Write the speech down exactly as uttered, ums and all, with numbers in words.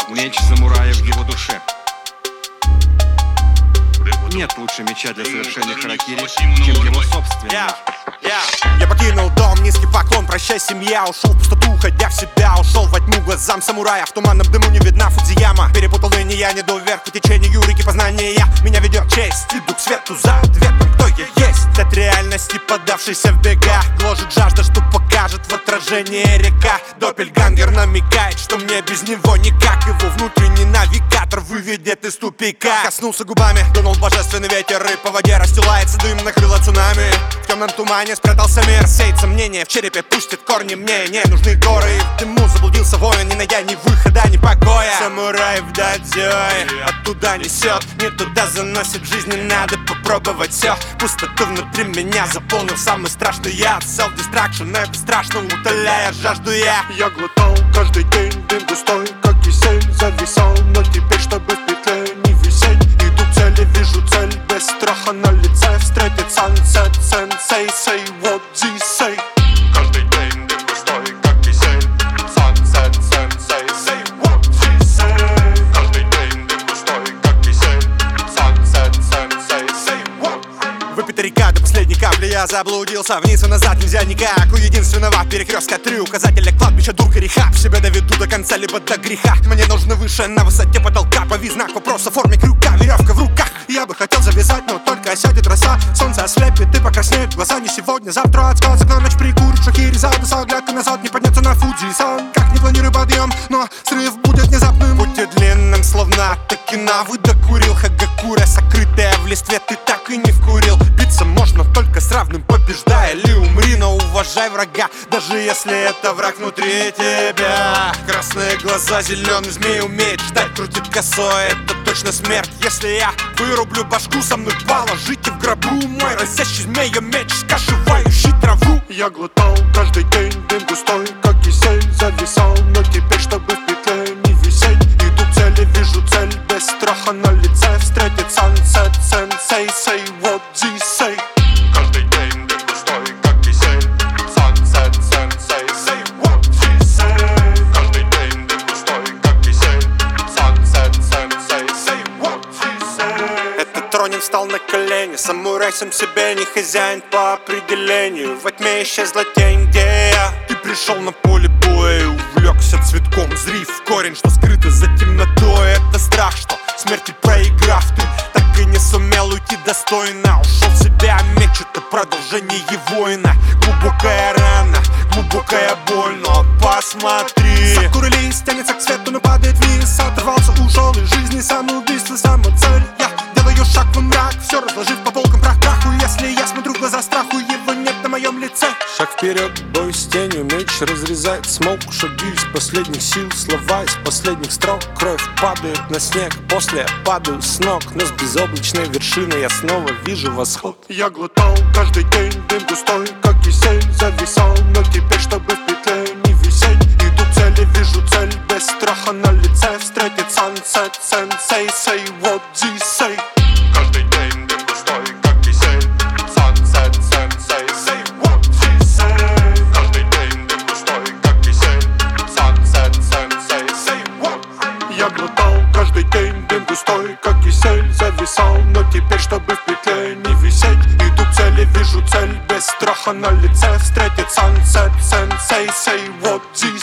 Меч самурая в его душе. Нет лучше меча для совершения харакири, чем его собственный. Yeah, yeah. Я покинул дом, низкий поклон, прощай, семья. Ушел в пустоту, уходя в себя. Ушел во тьму глазам самурая. В туманном дыму не видна Фудзияма. Перепутал ныне я, не до вверх по течению реки познания. Меня ведет честь, иду к свету за ответом, кто я есть. От реальности, подавшийся в бега, гложет жажда, что покажет в отражении река. Доппельгангер намекает, что мне без него никак. Его внутренний навигатор выведет из тупика. Коснулся губами, дунул божественный ветер, и по воде расстилается дым, накрыло цунами. В темном тумане спрятался мир, сеет сомнения, в черепе пустит корни. Мне не нужны горы, и в дыму заблудился воин, не найдя ни выхода, ни покоя. Самурай в дадзёй, оттуда несет, не туда заносит, в жизни надо попробовать все. Пустоту внутри меня заполнил самый страшный яд. Self-destruction, это страшно, утоляя жажду я. Я глотал каждый день дым густой, как кисель, зависал. Но теперь, чтобы в петле не висеть, иду к цели, вижу цель, без страха на лице. Встретит sunset, sensei, say what they say. Каждый день дым густой, как кисель, sunset, sensei, say what they say. Каждый день дым густой, как кисель, sunset, sensei, say what. Выпита река до последней капли, я заблудился. Вниз и назад нельзя никак. У единственного перекрестка три указателя кладбища, дур греха. В себя доведу до конца, либо до греха. Мне нужно выше, на высоте потолка. Пови знак вопроса в форме крюка, веревка в руках. Я бы хотел завязать, но только осядет роса. Солнце ослепит и покраснеет глаза. Не сегодня, завтра от сказок на ночь прикурит Шахерезада. С оглядкой назад не подняться на Фудзи-сан. Как не планирую подъем, но срыв будет внезапным. Путь длинным, словно Такинавы докурил Хагакура, сокрытая в листве, ты так и не вкурил. Биться можно только с равным, побеждая или умри, но уважай врага, даже если это враг внутри тебя. Красные глаза, зеленый змей умеет ждать, крутит косой, это точно смерть. Если я вырублю башку, со мной положите в гробу мой разящий змея меч, скашивающий траву. Я глотал каждый день дым густой, как кисель, зависал. Но теперь, чтобы в петле не висеть, иду к цели, вижу цель, без страха на лице. Встретит sunset, sensei, say what they say. Каждый день дым густой, как кисель, sunset, sensei, say what they say. Каждый день дым густой, как кисель, sunset, sensei, say what they say. Этот Ронин встал на колени, самурай сам себе не хозяин по определению. Во тьме исчезла тень, где я. Ты пришел на поле боя и увлекся цветком, зрив в корень, что скрыто за темнотой. Это страх, что смерти проиграв, ты так и не сумел уйти достойно. Ушел в себя, меч — это продолжение воина. Глубокая рана, глубокая боль, но посмотри. Сакуры лист тянется к свету, но падает вниз. Оторвался, ушел из жизни, самоубийство, самоцель. Я делаю шаг в мрак, все разложив по полкам прах-праху. Если я смотрю в глаза страху, его нет на моем лице. Шаг вперед, бой с тенью, меч разрезает смог. Шаги из последних сил, слова из последних строк. Кровь падает на снег, после я падаю с ног. Но с безоблачной вершины я снова вижу восход. Я глотал каждый день дым густой, как кисель, зависал. Но теперь, чтобы в петле не висеть, иду к цели, вижу цель, без страха на лице. Встретит sunset, sensei, say what they say. Каждый день дым густой, как кисель, sunset, sensei, say what they say. Каждый день дым густой, как кисель, sunset, sensei, say what. Я глотал каждый день дым густой, как кисель, зависал. Но теперь, чтобы в петле не висеть, иду к цели, вижу цель, без страха на лице. Встретит sunset, sensei, say what they